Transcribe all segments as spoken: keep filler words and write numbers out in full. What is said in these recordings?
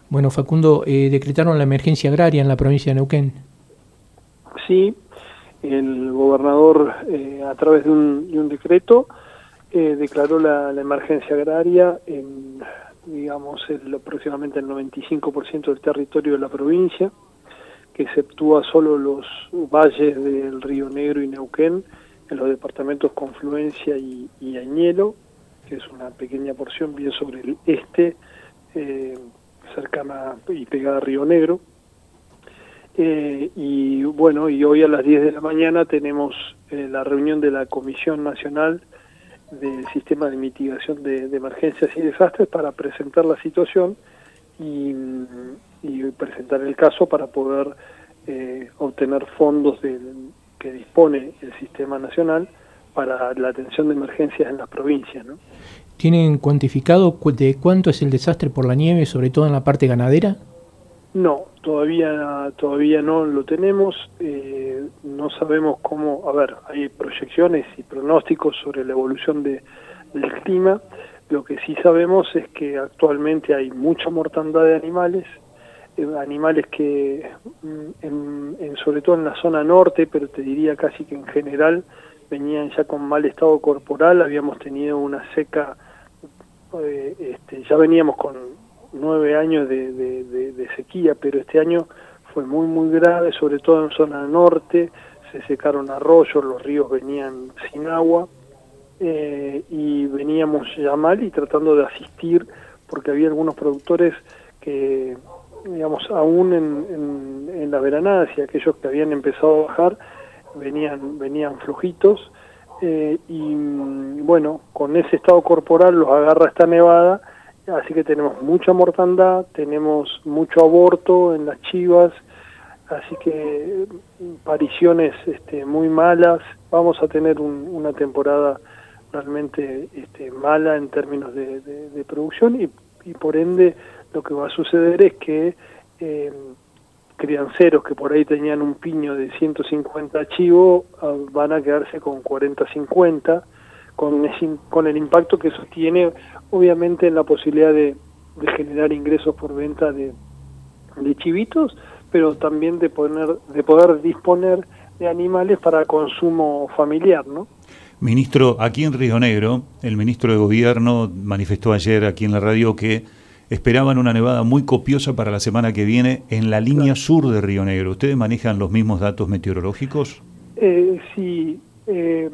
Bueno, Facundo, eh, decretaron la emergencia agraria en la provincia de Neuquén. Sí, el gobernador, eh, a través de un, de un decreto, eh, declaró la, la emergencia agraria en, digamos, el, aproximadamente el noventa y cinco por ciento del territorio de la provincia, que exceptúa solo los valles del Río Negro y Neuquén, en los departamentos Confluencia y, y Añelo, que es una pequeña porción bien sobre el este, eh, cercana y pegada a Río Negro. Eh, y bueno, y hoy a las diez de la mañana tenemos eh, la reunión de la Comisión Nacional del Sistema de Mitigación de, de Emergencias y Desastres para presentar la situación y, y presentar el caso para poder eh, obtener fondos del, que dispone el Sistema Nacional para la atención de emergencias en las provincias, ¿no? ¿Tienen cuantificado de cuánto es el desastre por la nieve, sobre todo en la parte ganadera? No, todavía todavía no lo tenemos, eh, no sabemos cómo, a ver, hay proyecciones y pronósticos sobre la evolución de, del clima. Lo que sí sabemos es que actualmente hay mucha mortandad de animales, eh, animales que, en, en, sobre todo en la zona norte, pero te diría casi que en general, venían ya con mal estado corporal. Habíamos tenido una seca, eh, este, ya veníamos con nueve años de, de, de, de sequía, pero este año fue muy muy grave, sobre todo en zona norte. Se secaron arroyos, los ríos venían sin agua, eh, y veníamos ya mal y tratando de asistir, porque había algunos productores que, digamos, aún en, en, en la veranada, y aquellos que habían empezado a bajar, venían, venían flojitos, eh, y bueno, con ese estado corporal los agarra esta nevada. Así que tenemos mucha mortandad, tenemos mucho aborto en las chivas, así que pariciones este, muy malas. Vamos a tener un, una temporada realmente este, mala en términos de, de, de producción y, y por ende lo que va a suceder es que eh, crianceros que por ahí tenían un piño de ciento cincuenta chivos uh, van a quedarse con cuarenta cincuenta, con, ese, con el impacto que eso tiene obviamente en la posibilidad de, de generar ingresos por venta de, de chivitos, pero también de poner, de poder disponer de animales para consumo familiar, ¿no? Ministro, aquí en Río Negro, el ministro de Gobierno manifestó ayer aquí en la radio que esperaban una nevada muy copiosa para la semana que viene en la línea claro. sur de Río Negro. ¿Ustedes manejan los mismos datos meteorológicos? Eh, sí, eh,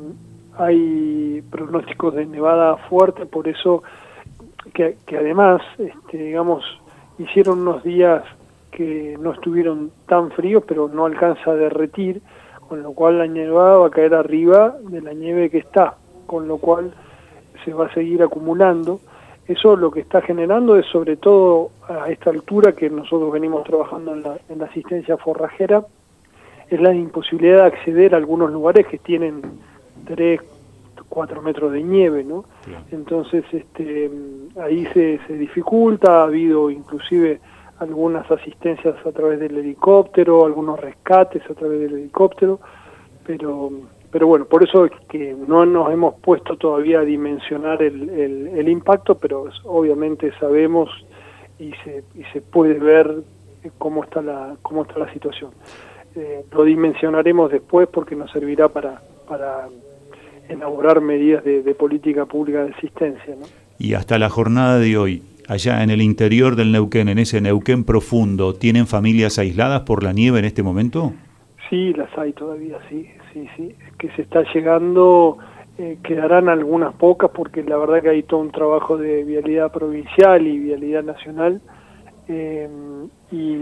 hay pronósticos de nevada fuerte, por eso que, que además, este, digamos, hicieron unos días que no estuvieron tan fríos, pero no alcanza a derretir, con lo cual la nevada va a caer arriba de la nieve que está, con lo cual se va a seguir acumulando. Eso lo que está generando es, sobre todo a esta altura que nosotros venimos trabajando en la, en la asistencia forrajera, es la imposibilidad de acceder a algunos lugares que tienen tres, cuatro metros de nieve, ¿no? Claro. Entonces, este, ahí se, se dificulta. Ha habido inclusive algunas asistencias a través del helicóptero, algunos rescates a través del helicóptero, pero pero bueno, por eso es que no nos hemos puesto todavía a dimensionar el, el, el impacto, pero obviamente sabemos y se y se puede ver cómo está la cómo está la situación. Eh, lo dimensionaremos después porque nos servirá para para elaborar medidas de, de política pública de asistencia, ¿no? Y hasta la jornada de hoy, allá en el interior del Neuquén, en ese Neuquén profundo, ¿tienen familias aisladas por la nieve en este momento? Sí, las hay todavía, sí, sí, sí. Es que se está llegando, eh, quedarán algunas pocas porque la verdad que hay todo un trabajo de vialidad provincial y vialidad nacional, eh, y,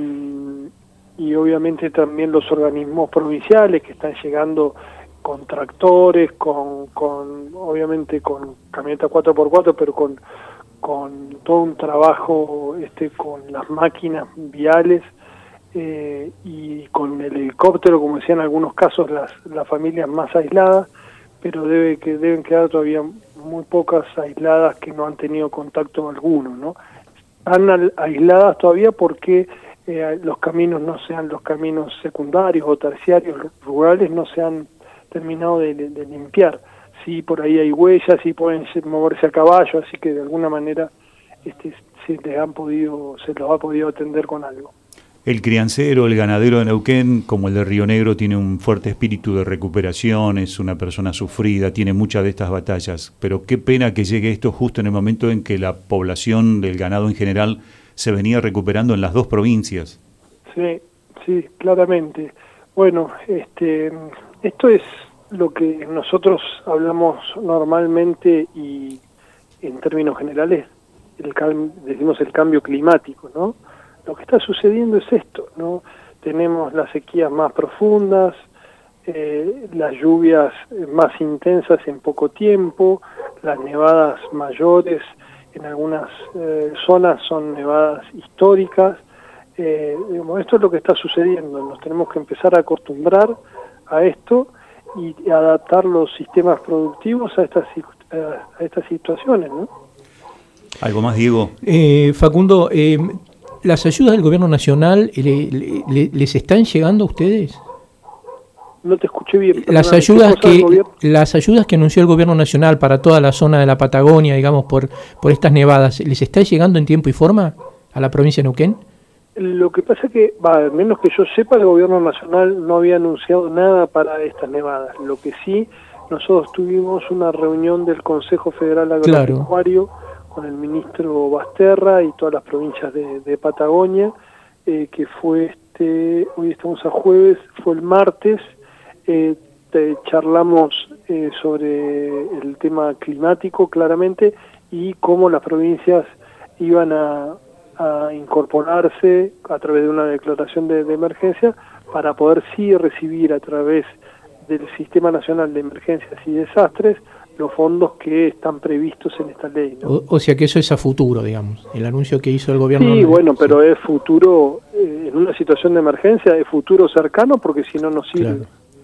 y obviamente también los organismos provinciales que están llegando con tractores, con, con obviamente con camionetas cuatro por cuatro, pero con, con todo un trabajo este con las máquinas viales, eh, y con el helicóptero, como decían en algunos casos las, las familias más aisladas, pero debe que deben quedar todavía muy pocas aisladas que no han tenido contacto alguno, ¿no? Están aisladas todavía porque eh, los caminos no sean los caminos secundarios o terciarios, rurales, no se han terminado de, de, de limpiar. Sí, por ahí hay huellas, sí pueden moverse a caballo, así que de alguna manera este, se les han podido, se los ha podido atender con algo. El criancero, el ganadero de Neuquén, como el de Río Negro, tiene un fuerte espíritu de recuperación, es una persona sufrida, tiene muchas de estas batallas, pero qué pena que llegue esto justo en el momento en que la población del ganado en general se venía recuperando en las dos provincias. Sí, sí, claramente. Bueno, este, esto es lo que nosotros hablamos normalmente y en términos generales el cam- decimos el cambio climático, ¿no? Lo que está sucediendo es esto, ¿no? Tenemos las sequías más profundas, eh, las lluvias más intensas en poco tiempo, las nevadas mayores en algunas eh, zonas son nevadas históricas. Eh, digamos, esto es lo que está sucediendo, nos tenemos que empezar a acostumbrar a esto y adaptar los sistemas productivos a estas, a estas situaciones, ¿no? ¿Algo más, Diego? Eh, Facundo, eh, ¿las ayudas del gobierno nacional le, le, les están llegando a ustedes? No te escuché bien. Las ayudas que las ayudas que anunció el gobierno nacional para toda la zona de la Patagonia, digamos, por por estas nevadas, ¿les está llegando en tiempo y forma a la provincia de Neuquén? Lo que pasa es que, va, al menos que yo sepa, el gobierno nacional no había anunciado nada para estas nevadas. Lo que sí, nosotros tuvimos una reunión del Consejo Federal Agropecuario claro. con el ministro Basterra y todas las provincias de, de Patagonia, eh, que fue este, hoy estamos a jueves, fue el martes, eh, te charlamos eh, sobre el tema climático claramente y cómo las provincias iban a, a incorporarse a través de una declaración de, de emergencia para poder sí recibir a través del Sistema Nacional de Emergencias y Desastres los fondos que están previstos en esta ley, ¿no? O, o sea que eso es a futuro, digamos, el anuncio que hizo el gobierno. Sí, no, bueno, pero sí. Es futuro, eh, en una situación de emergencia, es futuro cercano porque si no, no sirve. Claro.